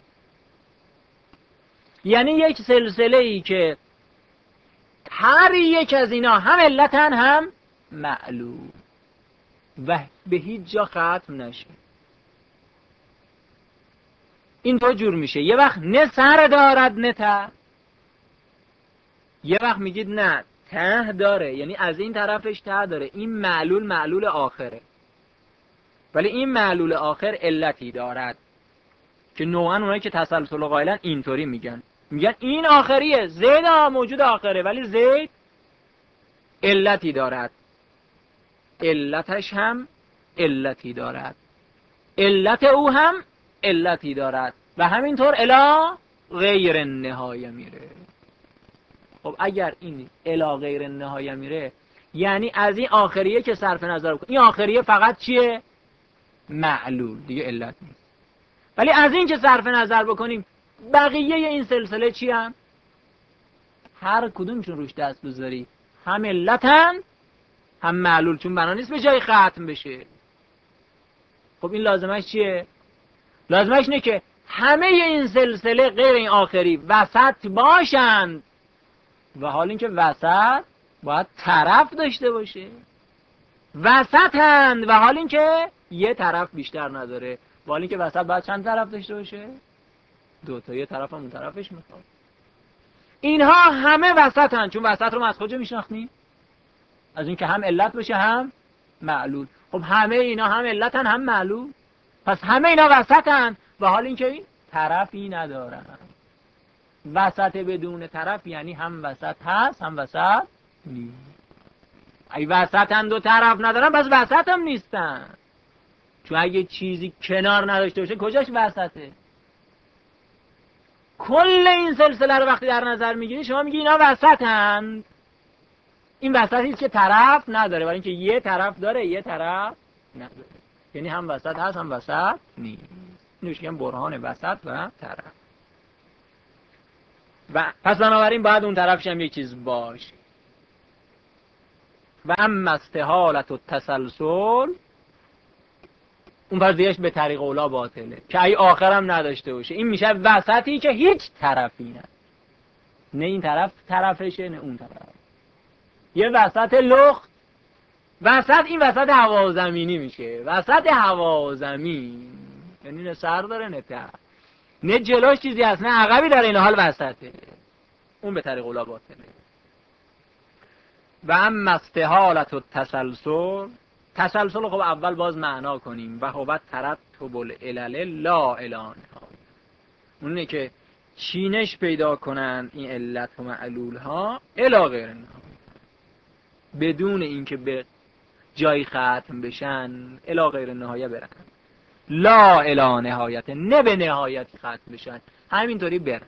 یعنی یک سلسله ای که هر یک از اینا هم علتن هم معلول و به هیچ جا ختم نشه، این تو جور میشه. یه وقت نه سر دارد نه ته، یه وقت میگید نه ته داره، یعنی از این طرفش ته داره، این معلول آخره، ولی این معلول آخر علتی دارد که نوعا اونایی که تسلسل قائلن اینطوری میگن این آخریه، زید موجود آخره ولی زید علتی دارد، علتش هم علتی دارد، علت او هم علتی دارد و همینطور الی غیر نهایه میره. خب اگر این الی غیر نهایه میره یعنی از این آخریه که صرف نظر بکن، این آخریه فقط چیه؟ معلول، دیگه علت نیست. ولی از این که صرف نظر بکنیم بقیه این سلسله چی هم؟ هر کدومشون روش دست بذاری هم علتن هم معلول، چون بنا نیست به جای ختم بشه. خب این لازمش چیه؟ لازمش اینه که همه این سلسله غیر این آخری وسط باشند، و حال این که وسط باید طرف داشته باشه، وسطند و حال این که یه طرف بیشتر نداره، و حال این که وسط باید چند طرف داشته باشه؟ 2 تا، یه طرف هم اون طرفش میخواد. اینها همه وسطن، چون وسط رو ما از کجا میشناختیم؟ از این که هم علت باشه هم معلول. خب همه اینا هم علتن هم معلول، پس همه اینا وسطن و حال این که این طرفی ندارن. وسط بدون طرف یعنی هم وسط هست هم وسط نیست. اگه وسطن 2 طرف ندارن پس وسط هم نیستن، چون اگه چیزی کنار نداشته باشه کجاش وسطه؟ کل این سلسله رو وقتی در نظر میگیری شما میگی اینا وسطن، این وسطی است که طرف نداره، برای اینکه یه طرف داره یه طرف نداره، یعنی هم وسط هست هم وسط نیست. اینوش میگن برهان وسط و طرف. و پس بنابراین باید اون طرفش هم یک چیز باشه. و اما استحالت و تسلسل، اون فرضیهش به طریق اولا باطله که ای آخرم نداشته باشه، این میشه وسطی که هیچ طرفی نه این طرف طرفشه نه اون طرف، یه وسط لخت، وسط این وسط هوازمینی میشه، وسط هوازمین یعنی نه سر داره نه ته، نه جلوش چیزی هست نه عقبی داره، این حال وسطه، اون به طریق اولا باطله. و اما استحالت و تسلسل خب اول باز معنا کنیم. و هو ترتب العلل لا الان، اونه که چینش پیدا کنن این علت و معلول ها الی غیر نهایه، بدون اینکه به جای ختم بشن الی غیر نهایه برن، لا الی نهایت، نه به نهایت ختم بشن، همینطوری برن.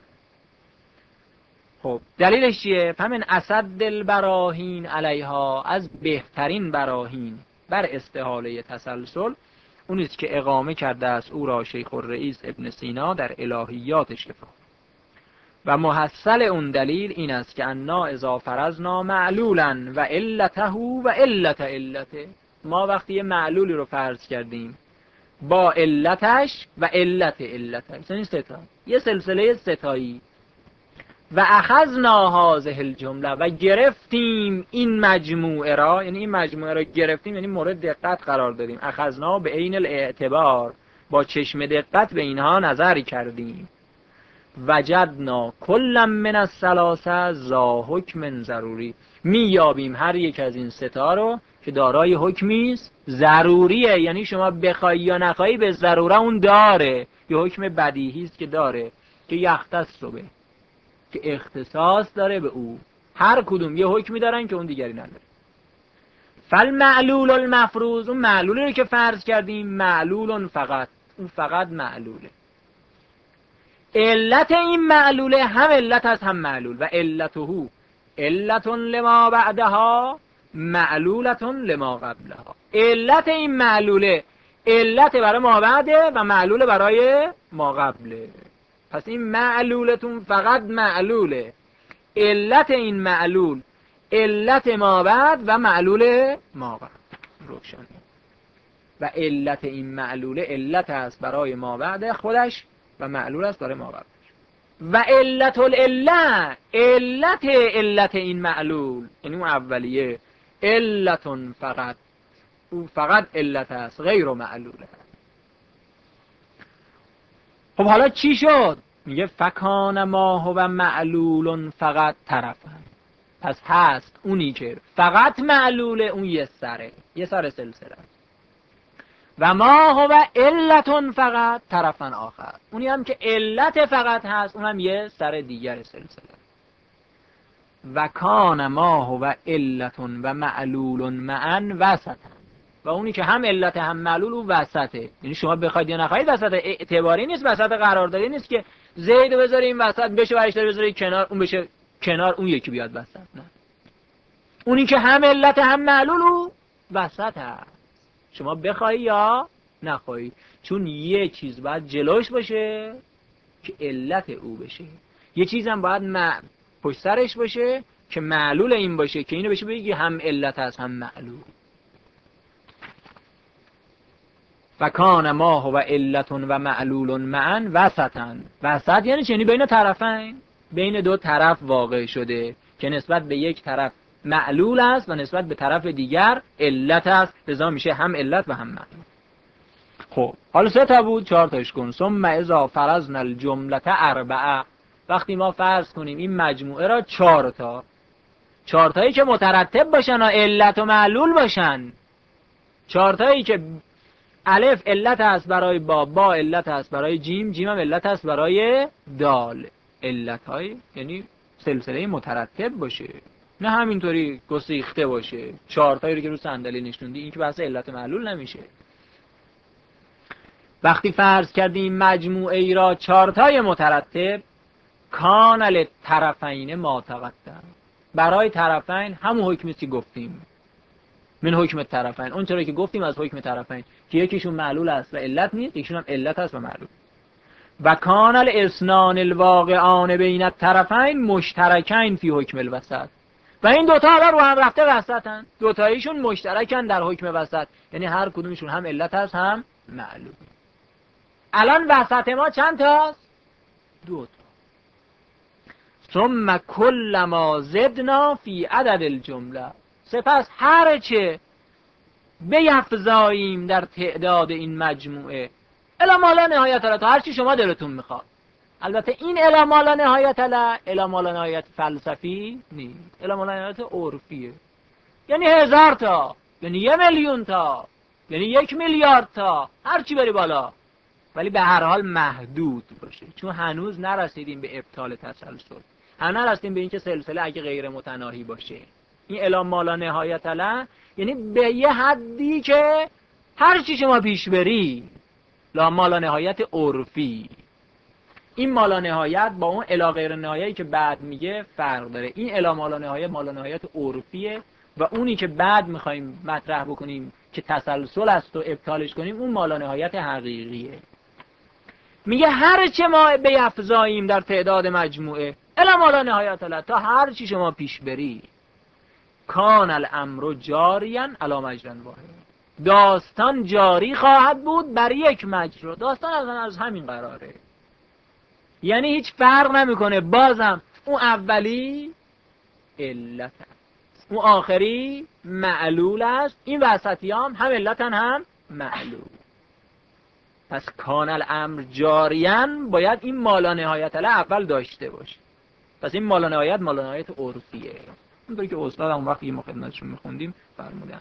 خب دلیلش چیه؟ فمن اسد البراهین علیها، از بهترین براهین بر استحاله تسلسل اون است که اقامه کرده است او را شیخ الرئیس ابن سینا در الهیات شفا. و محصل اون دلیل این است که انا اذا فرضنا معلولا و علته و علته، ما وقتی یه معلولی رو فرض کردیم با علتش و علتش، یعنی ستا، یه سلسله ستایی، و اخذنا هذه الجمله، و گرفتیم این مجموعه را، یعنی این مجموعه را گرفتیم یعنی مورد دقت قرار دادیم، اخذنا به عین الاعتبار، با چشم دقت به اینها نظری کردیم، وجدنا کلا من الثلاثه ذا حکم ضروری، میابیم هر یک از این ستا رو که دارای حکمی است ضروریه، یعنی شما بخوای یا نخوای به ضروره اون داره، یه حکم بدیهی است که داره، که یختص به، که اختصاص داره به او، هر کدوم یه حکمی دارن که اون دیگری نداره. فالمعلول المفروض، اون معلولی رو که فرض کردیم، معلول فقط، اون فقط معلوله. علت این معلوله هم علت از هم معلول، و علته علت لما بعدها معلولت لما قبلها. علت این معلوله علت برای ما بعده و معلول برای ما قبله. پس این معلولتون فقط معلوله، علت این معلول علت ما بعد و معلول ما قبل. روشن. و علت این معلوله علت است برای ما بعد خودش و معلول است برای ما قبل. و علت العله علت این معلول، یعنی اون اولیه، علتون فقط، او فقط علت است غیر معلوله. خب حالا چی شد؟ میگه فکان ما هو معلول فقط طرفا. پس هست اونی که فقط معلوله، اون یه سره، یه سر سلسله، و ما هو علت فقط طرفا آخر، اونی هم که علت فقط هست، اونم یه سر دیگر سلسله. و کان ما هو علت و معلول معا وسطا، و اونی که هم علت هم معلول اون وسطه، یعنی شما بخواید یا نخواید وسط، اعتباری نیست، وسط قراردادی نیست که زید بذاری این وسط بشه و اشتر بذاری کنار اون بشه کنار اون یکی بیاد وسط، نه، اونی که هم علت هم معلول اون وسط هست، شما بخوای یا نخوای، چون یه چیز باید جلوش باشه که علت او بشه، یه چیز هم باید پشت سرش باشه که معلول این باشه که اینو بشه بگی هم علت هست هم معلول. و کان ما هو علت و معلول معا وسطا. وسط یعنی چی؟ یعنی بین طرفین، بین دو طرف واقع شده که نسبت به یک طرف معلول است و نسبت به طرف دیگر علت است، لذا میشه هم علت و هم معلول. خب حالا 3 تا بود، 4 تاش کن. ثم اذا فرضنا الجمله 4، وقتی ما فرض کنیم این مجموعه را 4 تا، 4 تایی که مترتب باشن و علت و معلول باشن، 4 تایی که الف علت است برای با علت است برای جیم، جیم هم علت است برای دال، علت های یعنی سلسله مترتب باشه، نه همینطوری گسیخته باشه. 4 تایی رو که رو صندلی نشوندی این که بحث علت معلول نمیشه. وقتی فرض کردیم مجموعه ای را 4 تای مترتب، کان للطرفین ما تقدم، برای طرفین همون حکمی که گفتیم، من حکم طرفین، اون چرا که گفتیم از حکم طرفین که یکیشون معلول است و علت نیست، یکیشون هم علت است و معلول. و کان الاثنان الواقعان بین الطرفین مشترکین فی حکم الوسط، و این دوتا حالا رو هم رفته وسطن، دوتاییشون مشترکن در حکم وسط، یعنی هر کدومشون هم علت است هم معلول. الان وسط ما چند تاست؟ 2 تا. ثم کل ما زدنا فی عدد الجمله، سپس هر چه بیفزاییم در تعداد این مجموعه، الی ما لا نهایت له، تا هر چی شما دلتون میخواد. البته این الی ما لا نهایت له الی ما لا نهایت فلسفی نیست، الی ما لا نهایت عرفیه، یعنی 1000 تا، یعنی 1,000,000 تا، یعنی 1,000,000,000 تا، هر چی بری بالا، ولی به هر حال محدود باشه، چون هنوز نرسیدیم به ابطال تسلسل، هنوز نرسیدیم به اینکه سلسله اگه غیر متناهی باشه. این الی ما لا نهایت له یعنی به یه حدی که هر چی شما پیش بری، لا ما لا نهایت عرفی. این ما لا نهایت با اون الی غیر نهایتی که بعد میگه فرق داره. این الی ما لا نهایت عرفیه و اونی که بعد میخوایم مطرح بکنیم که تسلسل است و ابطالش کنیم، اون مالا نهایت حقیقیه. میگه هر چه ما بیفزاییم در تعداد مجموعه الا مالا نهایت له، تا هر چی شما پیش بری، کان الامر جاریا علی مجرا واحد، داستان جاری خواهد بود بر یک مجرا. داستان از همین قراره، یعنی هیچ فرق نمیکنه، بازم اون اولی علت است، اون آخری معلول است، این وسطی هم علتن هم معلول. پس کان الامر جاریا باید این مالا نهایت له اول داشته باشه. پس این مالا نهایت عرفیه، اونطوری که استاد اون وقتی ما خدمتشون میخوندیم فرمودن.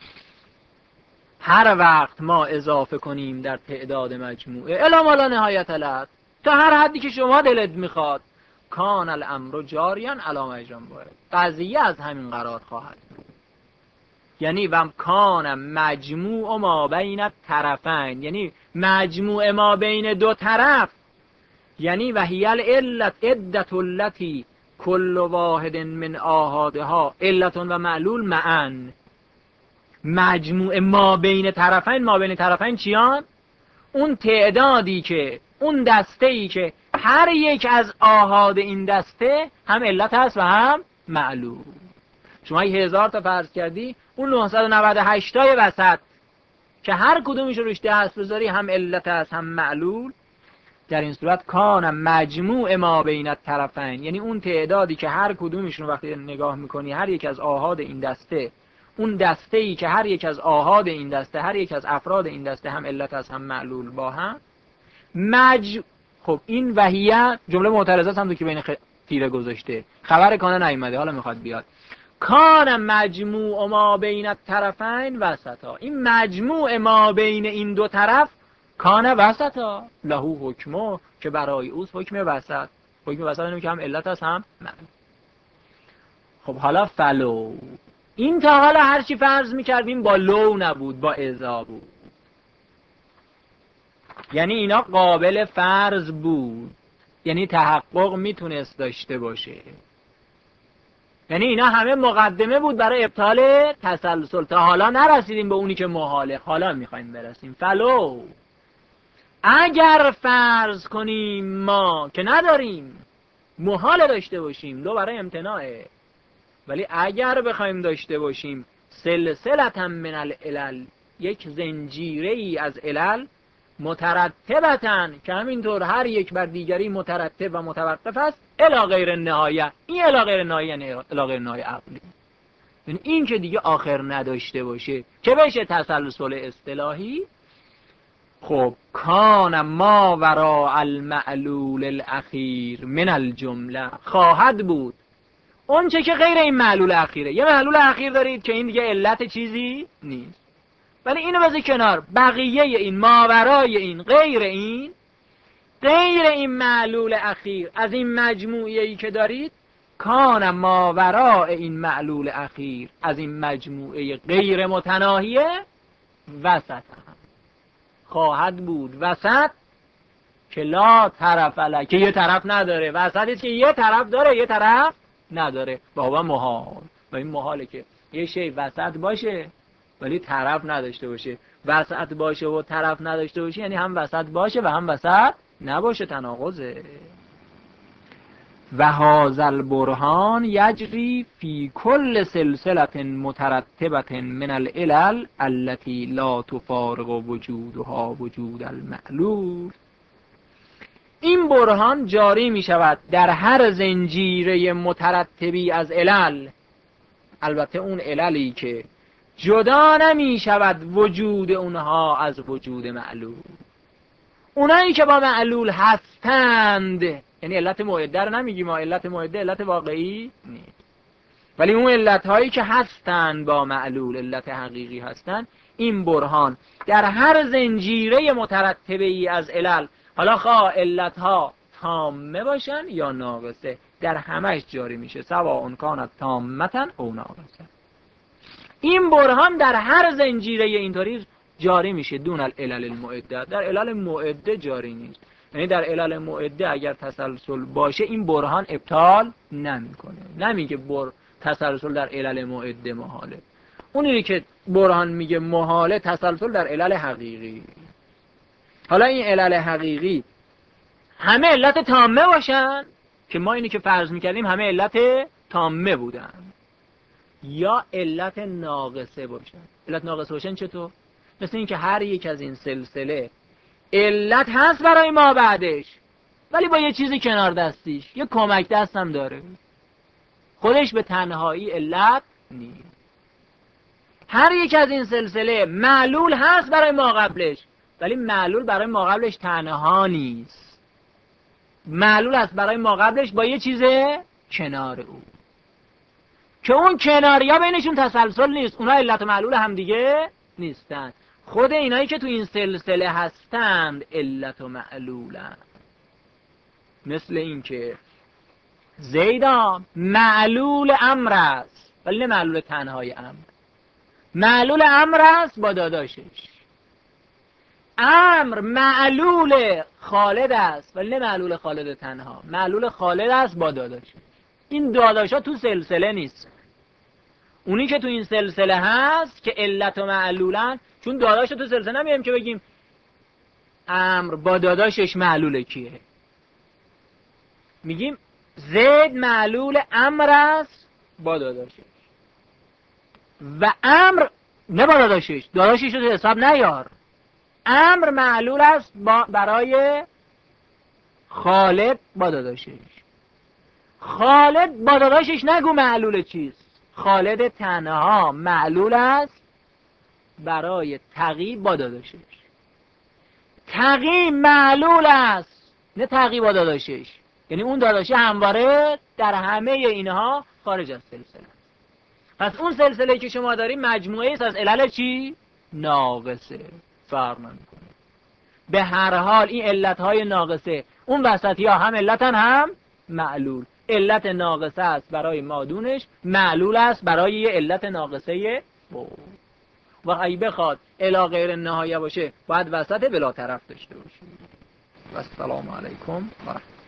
هر وقت ما اضافه کنیم در تعداد مجموعه الا مالا نهایت له، تا هر حدی که شما دلت میخواد، کان الامر جاریا علی مجرا واحد، قضیه از همین قرار خواهد بود. یعنی و کان مجموع ما بین الطرفین، یعنی مجموع ما بین دو طرف، یعنی و هی العلت عدت التی کل واحد من آحادها علت و معلول معا. مجموع ما بین طرفین چیان؟ اون تعدادی که، اون دسته‌ای که هر یک از آحاد این دسته هم علت هست و هم معلول. شما 1000 تا فرض کردی، اون 998 تای وسط که هر کدومش رو روش دست بذاری هم علت هست هم معلول. در این صورت کان مجموع ما بین الطرفین، یعنی اون تعدادی که هر کدومشون وقتی نگاه میکنی هر یک از آحاد این دسته، اون دسته‌ای که هر یک از آحاد این دسته، هر یک از افراد این دسته هم علت هست هم معلول با هم خب این وحیه جمله معترضه هم که بین تیره گذاشته، خبر کانه نیومده، حالا میخواد بیاد. کان مجموع ما بین الطرفین وسطا، این مجموع ما بین این دو طرف کان وسطا له حکمو، که برای اوست حکم وسط. حکم وسط اینه که هم علت هست هم معلول. خب حالا فلو، این تا حالا هر چی فرض میکردیم با لو نبود، با اذا بود. یعنی اینا قابل فرض بود، یعنی تحقق میتونست داشته باشه، یعنی اینا همه مقدمه بود برای ابطال تسلسل. تا حالا نرسیدیم به اونی که محاله، حالا میخوایم برسیم. فلو، اگر فرض کنیم ما که نداریم، محال داشته باشیم، لو برای امتناعه، ولی اگر بخوایم داشته باشیم سلسلة من العلل، یک زنجیره ای از علل، مترتبتن، که همینطور هر یک بر دیگری مترتب و متوقف است، الی غیر النهایه. این الی غیر النهایه یعنی الی غیر النهایه عقلی، یعنی این که دیگه آخر نداشته باشه که بشه تسلسل اصطلاحی. خب کان ما وراء المعلول الاخیر من الجمله، خواهد بود اون چه که غیر این معلول اخیره. یه معلول اخیر دارید که این دیگه علت چیزی نیست، ولی اینو بذار کنار، بقیه این ماورای این غیر این معلول اخیر از این مجموعه‌ای که دارید، کان ماورای این معلول اخیر از این مجموعه غیر متناهیه وسط خواهد بود. وسط که لا طرف له، که یه طرف نداره، وسطی که یه طرف داره یه طرف نداره. بابا محال، و این محاله که یه شی وسط باشه ولی طرف نداشته باشه. وسط باشه و طرف نداشته باشه یعنی هم وسط باشه و هم وسط نباشه، تناقضه. و هذا البرهان یجری فی کل سلسله مترتبه من العلل التي لا تفارق وجودها وجود المعلول. این برهان جاری می شود در هر زنجیره مترتبی از علل، البته اون عللی که جدا نمی شود وجود اونها از وجود معلول. اونایی که با معلول هستند، یعنی علت معده رو نمیگیم ما، علت معده علت واقعی نیست، ولی اون علت هایی که هستند با معلول، علت حقیقی هستند، این برهان در هر زنجیره مترتبه ای از علل، حالا خواه علت ها تامه باشن یا ناقصه، در همش جاری میشه، سواء کانت تامتا او ناقصه. این برهان در هر زنجیره اینطوری جاری میشه، دون العلل المعده، در علل معده جاری نیست. یعنی در علل معده اگر تسلسل باشه این برهان ابطال نمیکنه، نمیگه تسلسل در علل معده محاله. اونی که برهان میگه محاله تسلسل در علل حقیقی. حالا این علل حقیقی همه علت تامه باشن که ما اینی که فرض میکردیم همه علت تامه بودن، یا علت ناقصه باشن. علت ناقصه باشن چطور؟ مثل این که هر یک از این سلسله علت هست برای ما بعدش، ولی با یه چیزی کنار دستیش، یه کمک دست هم داره، خودش به تنهایی علت نیست. هر یک از این سلسله معلول هست برای ما قبلش، ولی معلول برای ما قبلش تنها نیست، معلول هست برای ما قبلش با یه چیز کنار او، که اون کناریا بینشون تسلسل نیست، اونا علت و معلول هم دیگه نیستن، خود اینایی که تو این سلسله هستند علت و معلولن. مثل این که زیدا معلول امر است ولی نه معلول تنهای امر. معلول امر است با داداشش، امر معلول خالد است ولی نه معلول خالد تنها، معلول خالد است با داداشش. این داداشا تو سلسله نیست، اونی که تو این سلسله هست که علت و معلولن. چون داداش تو سلسله نمیم که بگیم امر با داداشش معلول کیه، میگیم زید معلول امر است با داداشش، و امر نه با داداشش، داداشش رو حساب نیار، امر معلول است برای خالد با داداشش. خالد با داداشش نگو معلول چیست، خالد تنها معلول است برای تقی با داداشش. تقی معلول است نه تقی با داداشش، یعنی اون داداشی همواره در همه اینها خارج از سلسله. پس اون سلسله که شما داری مجموعه است از علل چی؟ ناقصه، فرق نمیکنه. به هر حال این علتهای ناقصه اون وسطی ها هم علتن هم معلول. علت ناقصه است برای مادونش، معلول است برای یه علت ناقصه بود. و اگه بخواد الی غیر نهایه باشه باید وسط بلا طرف داشته باشه. و السلام علیکم و رحمت الله.